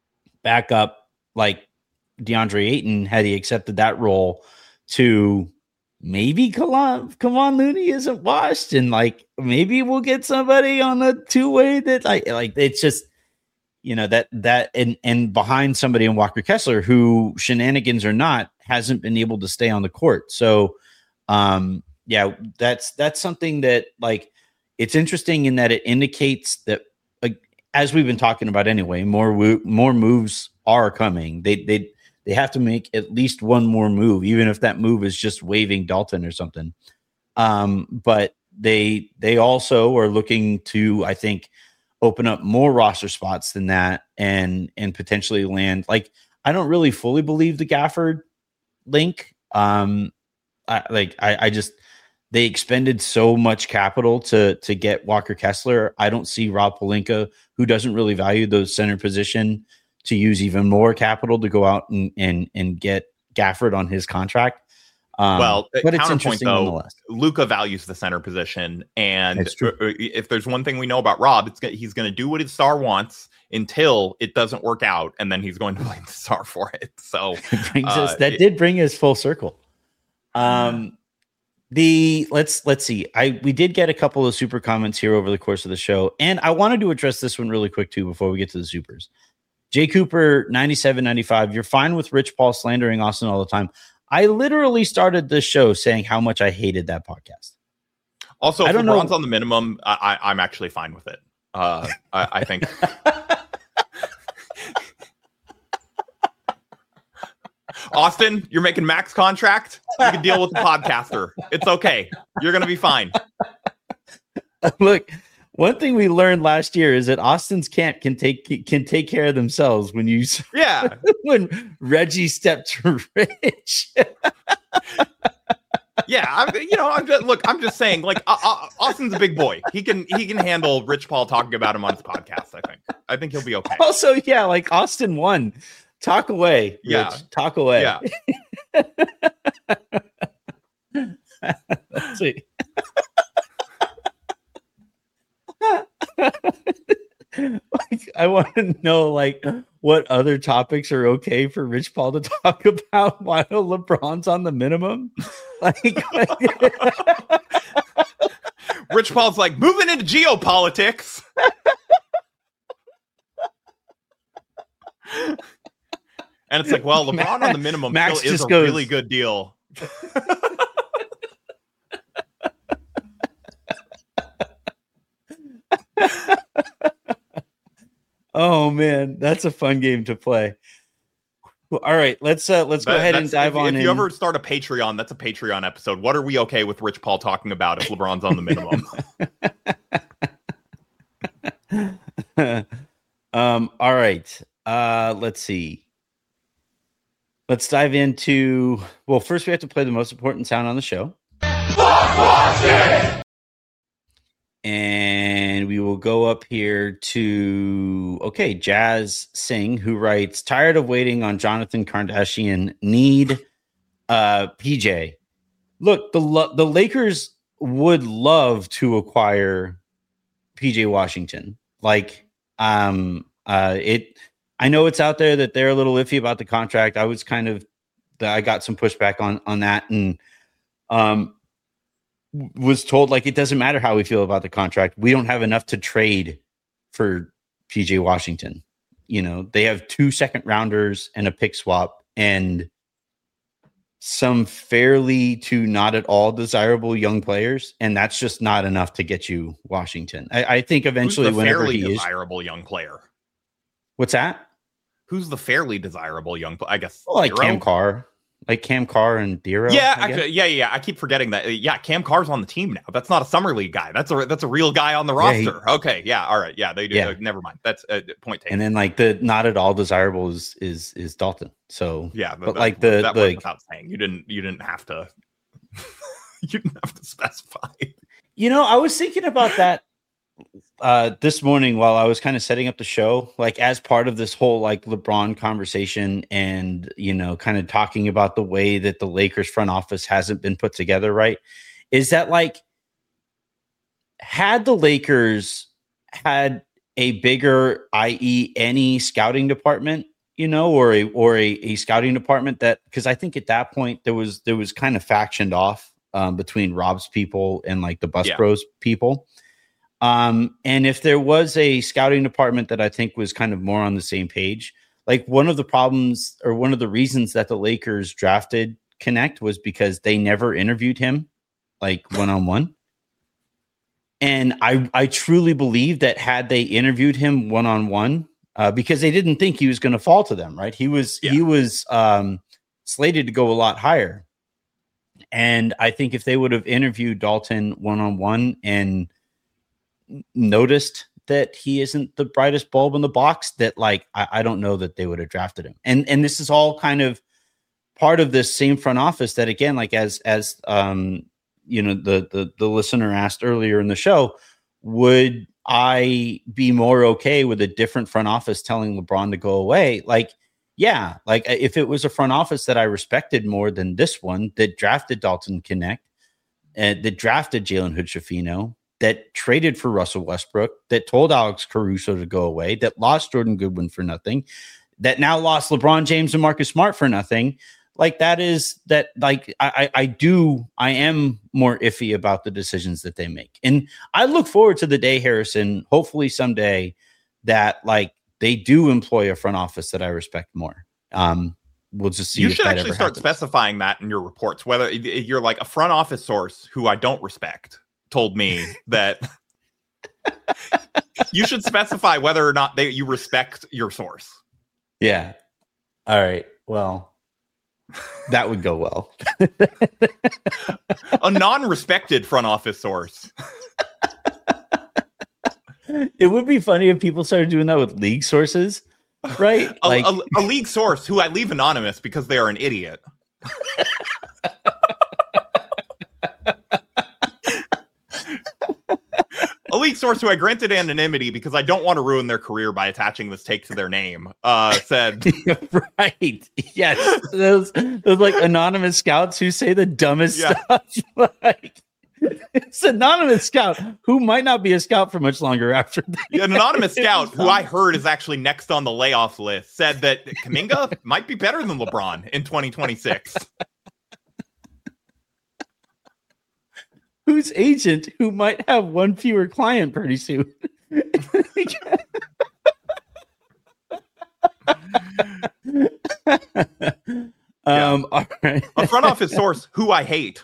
backup like DeAndre Ayton, had he accepted that role, to maybe Kevon Looney isn't washed, and like maybe we'll get somebody on the two-way that like like it's just, you know, that that and and behind somebody in Walker Kessler, who, shenanigans or not, hasn't been able to stay on the court. So um yeah, that's that's something that, like, it's interesting in that it indicates that, like, as we've been talking about anyway, more wo- more moves are coming. They they they have to make at least one more move, even if that move is just waiving Dalton or something. Um, but they they also are looking to, I think, open up more roster spots than that, and and potentially land. Like, I don't really fully believe the Gafford link. Um, I, like I, I just they expended so much capital to to get Walker Kessler. I don't see Rob Pelinka, who doesn't really value the center position, to use even more capital to go out and and and get Gafford on his contract. Um, well, but it's counterpoint interesting though, nonetheless. Luka values the center position, and That's true. if there's one thing we know about Rob, it's he's going to do what his star wants until it doesn't work out, and then he's going to blame the star for it. So It brings uh, us that it- did bring us full circle. Um, the let's let's see. I we did get a couple of super comments here over the course of the show, and I wanted to address this one really quick too before we get to the supers. Jay Cooper ninety-seven ninety-five. You're fine with Rich Paul slandering Austin all the time. I literally started this show saying how much I hated that podcast. Also, I if don't know- LeBron's on the minimum, I, I, I'm actually fine with it. Uh, I, I think. Austin, you're making max contract. You can deal with the podcaster. It's okay. You're gonna be fine. Look, one thing we learned last year is that Austin's camp can take can take care of themselves when you Yeah. when Reggie stepped to Rich. Yeah, I'm, you know, I'm just look. I'm just saying, like, uh, uh, Austin's a big boy. He can he can handle Rich Paul talking about him on his podcast. I think. I think he'll be okay. Also, yeah, like Austin won. Talk away, Rich. Yeah. Talk away. Yeah. Let's see. I want to know like what other topics are okay for Rich Paul to talk about while LeBron's on the minimum. Like, like Rich Paul's like moving into geopolitics. And it's like, well, LeBron Max, on the minimum Max still is a goes, really good deal. Oh man, that's a fun game to play. All right, let's uh let's that, go ahead and dive if, on if in. You ever start a Patreon, that's a Patreon episode. What are we okay with Rich Paul talking about if LeBron's on the minimum? um all right. Uh let's see. Let's dive into well, first we have to play the most important sound on the show. And we will go up here to, okay, Jazz Singh, who writes, tired of waiting on Jonathan Kardashian, need uh, P J. Look, the the Lakers would love to acquire P J Washington. Like, um, uh, it. I know it's out there that they're a little iffy about the contract. I was kind of, I got some pushback on on that, and um. was told like it doesn't matter how we feel about the contract. We don't have enough to trade for P J Washington. You know, they have two second rounders and a pick swap and some fairly to not at all desirable young players, and that's just not enough to get you Washington. I, I think eventually, Who's the whenever fairly he desirable is, young player. What's that? Who's the fairly desirable young player? I guess well, like Hero? Cam Carr. Like Cam Carr and Dero. Yeah, I I, yeah, yeah. I keep forgetting that. Yeah, Cam Carr's on the team now. That's not a summer league guy. That's a that's a real guy on the roster. Yeah, he, okay, yeah, all right, yeah. They do. Yeah. Uh, never mind. That's a uh, point taken. And then like the not at all desirable is is, is Dalton. So yeah, but, but like the that like without saying, you didn't you didn't have to you didn't have to specify. You know, I was thinking about that uh this morning while I was kind of setting up the show, like as part of this whole like LeBron conversation, and you know, kind of talking about the way that the Lakers front office hasn't been put together right, is that like had the Lakers had a bigger, that is any scouting department, you know, or a or a, a scouting department that, because I think at that point there was there was kind of factioned off um between Rob's people and like the Bus yeah. Bros people. Um, and if there was a scouting department that I think was kind of more on the same page, like one of the problems or one of the reasons that the Lakers drafted Connect was because they never interviewed him like one-on-one. And I, I truly believe that had they interviewed him one-on-one, uh, because they didn't think he was going to fall to them, right? He was, yeah. he was, um, slated to go a lot higher. And I think if they would have interviewed Dalton one-on-one and noticed that he isn't the brightest bulb in the box, that like I, I don't know that they would have drafted him. And and this is all kind of part of this same front office that, again, like as as um you know the the the listener asked earlier in the show, would I be more okay with a different front office telling LeBron to go away? Like, yeah, like if it was a front office that I respected more than this one, that drafted Dalton Connect, uh, that drafted Jalen Hood-Schifino, that traded for Russell Westbrook, that told Alex Caruso to go away, that lost Jordan Goodwin for nothing, that now lost LeBron James and Marcus Smart for nothing. Like that is that like I, I do I am more iffy about the decisions that they make. And I look forward to the day, Harrison, hopefully someday, that like they do employ a front office that I respect more. Um, we'll just see. You if should that actually ever start happens. specifying that in your reports, whether you're like a front office source who I don't respect told me that you should specify whether or not they you respect your source. Yeah. All right. Well, that would go well. A non-respected front office source. It would be funny if people started doing that with league sources, right? A, Like a, a league source who I leave anonymous because they are an idiot. A league source who I granted anonymity because I don't want to ruin their career by attaching this take to their name, uh, said, right. Yes. Those, those like anonymous scouts who say the dumbest Yeah. stuff. Like, It's an anonymous scout who might not be a scout for much longer after that. An anonymous scout who I heard is actually next on the layoff list said that Kuminga might be better than LeBron in twenty twenty-six. Whose agent who might have one fewer client pretty soon. um, all right. A front office source who I hate.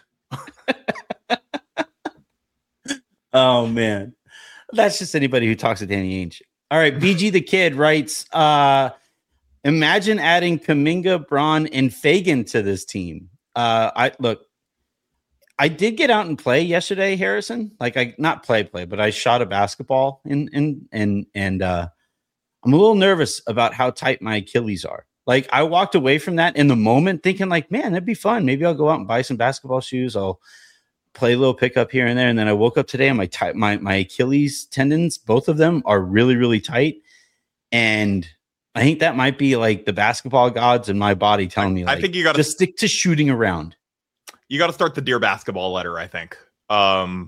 Oh man, that's just anybody who talks to Danny Ainge. All right, B G the Kid writes, uh, imagine adding Kuminga, Braun, and Fagan to this team. Uh, I look, I did get out and play yesterday, Harrison. Like I not play play, but I shot a basketball and and and and uh, I'm a little nervous about how tight my Achilles are. Like I walked away from that in the moment thinking like, man, that'd be fun. Maybe I'll go out and buy some basketball shoes. I'll play a little pickup here and there. And then I woke up today and my tight, my, my Achilles tendons, both of them are really, really tight. And I think that might be like the basketball gods in my body telling me, like, I think you got to just stick to shooting around. You got to start the Dear Basketball letter, I think. Um,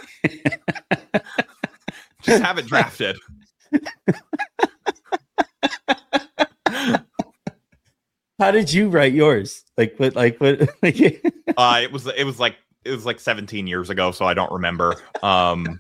just have it drafted. How did you write yours? Like what? Like what? uh, it was. It was like. It was like seventeen years ago, so I don't remember. Um,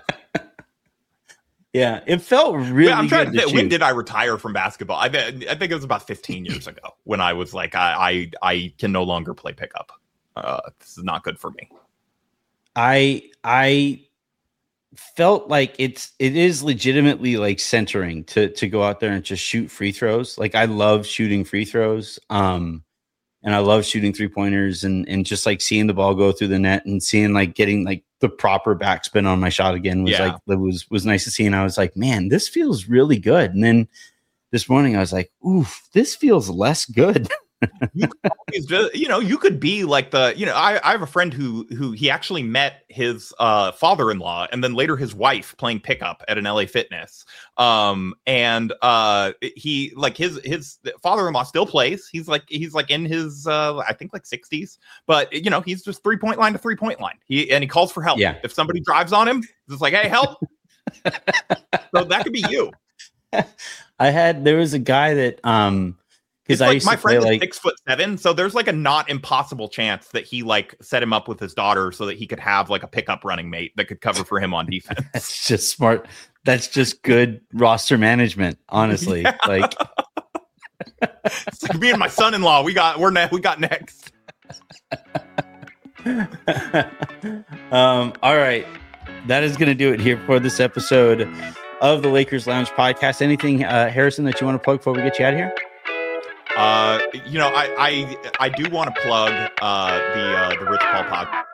yeah, it felt really. I'm trying good to to think, when shoot. did I retire from basketball? I, bet- I think it was about fifteen years ago when I was like, I, I, I can no longer play pickup. Uh, this is not good for me. I I felt like it's it is legitimately like centering to to go out there and just shoot free throws. Like I love shooting free throws. Um, and I love shooting three pointers and and just like seeing the ball go through the net and seeing like getting like the proper backspin on my shot again was Yeah. like it was was nice to see. And I was like, man, this feels really good. And then this morning I was like, oof, this feels less good. You could always do- you know, you could be like the, you know, I, I have a friend who who he actually met his uh, father-in-law and then later his wife playing pickup at an L A Fitness. Um, and uh, he like his his father-in-law still plays. He's like he's like in his uh, I think like sixties, but you know, he's just three point line to three point line. He and he calls for help. Yeah. If somebody drives on him, he's just like, hey, help. So that could be you. I had there was a guy that um It's because I like used my to play friend is like six foot seven, so there's like a not impossible chance that he like set him up with his daughter so that he could have like a pickup running mate that could cover for him on defense. that's just smart. That's just good roster management, honestly. Yeah. Like It's like me and my son-in-law. We got we're ne- we got next. um, all right. That is gonna do it here for this episode of the Lakers Lounge podcast. Anything, uh, Harrison, that you want to plug before we get you out of here? Uh, you know, I I I do want to plug uh the uh, the Rich Paul podcast.